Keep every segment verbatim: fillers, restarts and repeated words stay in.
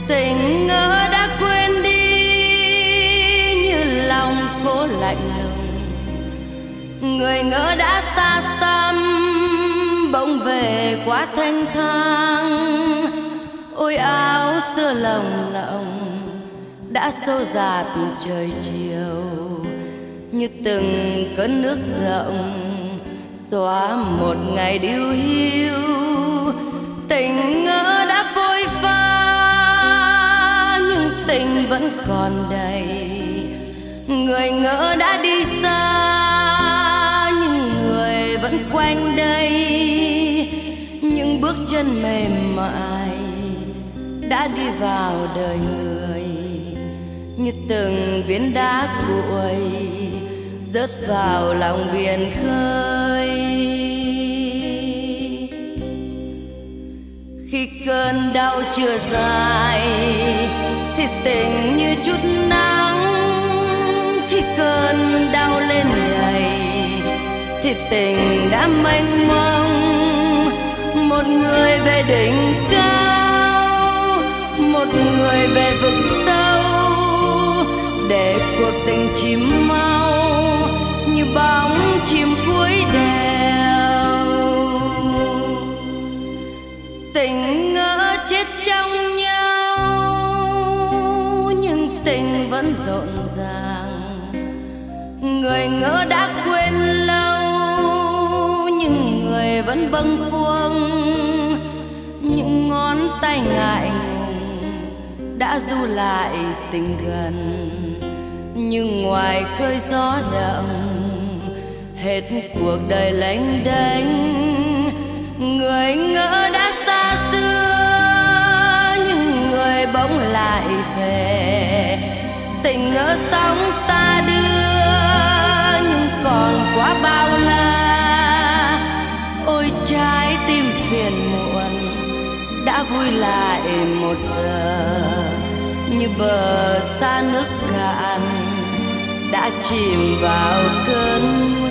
Tình ngỡ đã quên đi như lòng cô lạnh lùng, người ngỡ đã xa xăm bỗng về quá thanh thang. Ôi áo xưa lồng lộng đã xô dạt trời chiều, như từng cơn nước rộng xóa một ngày điêu hiu. Tình ngỡ đã phôi pha nhưng tình vẫn còn đầy, người ngỡ đã đi xa nhưng người vẫn quanh đây. Những bước chân mềm mại đã đi vào đời người, như từng viên đá cuội rớt vào lòng biển khơi. Khi cơn đau chưa dài thì tình như chút nắng, khi cơn đau lên đầy thì tình đã mênh mông. Một người về đỉnh cao, một người về vực sâu, để cuộc tình chìm mau như bóng chim cuối đèo. Tình ngỡ chết trong nhau nhưng tình vẫn rộn ràng, người ngỡ đã quên lâu nhưng người vẫn bâng khuâng. Những ngón tay ngại ngùng đã du lại tình gần, nhưng ngoài khơi gió đậm hết cuộc đời lênh đênh. Người ngỡ đã xa xưa nhưng người bỗng lại về, tình ngỡ sóng xa đưa nhưng còn quá bao la. Ôi trái tim phiền muộn đã vui lại một giờ, như bờ xa nước cạn đã chìm vào cơn mưa.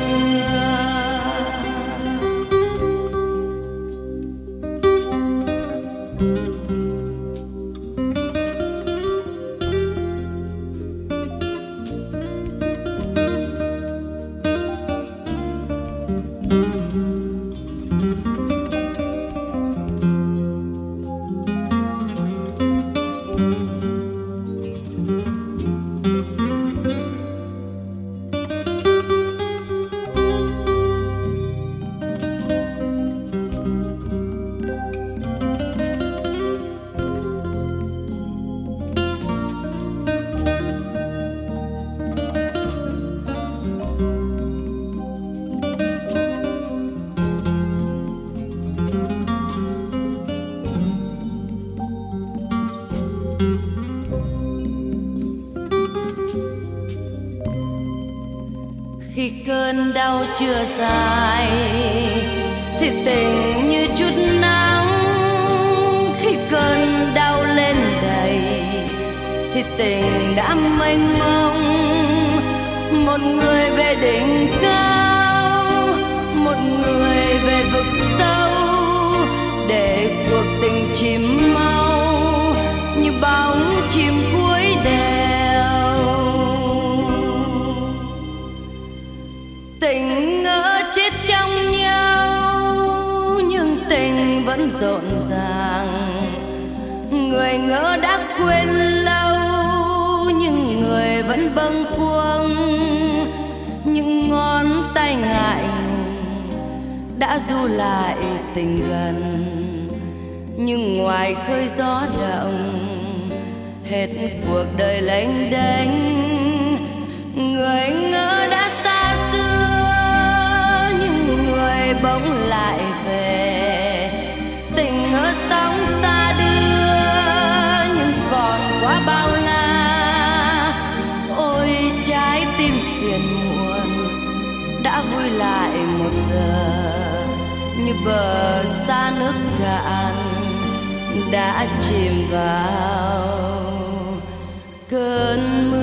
Khi cơn đau chưa dài thì tình như chút nắng, khi cơn đau lên đầy thì tình đã mênh mông. Một người về đỉnh cao, một người về vực sâu, để cuộc tình chìm mau như bóng chim cuối đèo. Tình ngỡ chết trong nhau nhưng tình vẫn rộn ràng, người ngỡ đã quên lâu nhưng người vẫn bâng khuâng. Những ngón tay ngại ngùng đã du lại tình gần, nhưng ngoài khơi gió động hết cuộc đời lênh đênh. Người ngỡ đã xa xưa nhưng người bỗng lại về, tình ngỡ sóng xa đưa nhưng còn quá bao la. Ôi trái tim phiền muộn đã vui lại một giờ, như bờ xa nước cạn đã chìm vào cơn mưa.